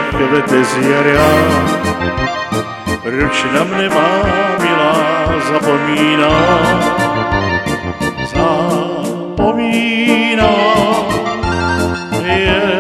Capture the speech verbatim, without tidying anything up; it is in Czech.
kvete z jara. Proč na mne má milá zapomíná, zapomíná, je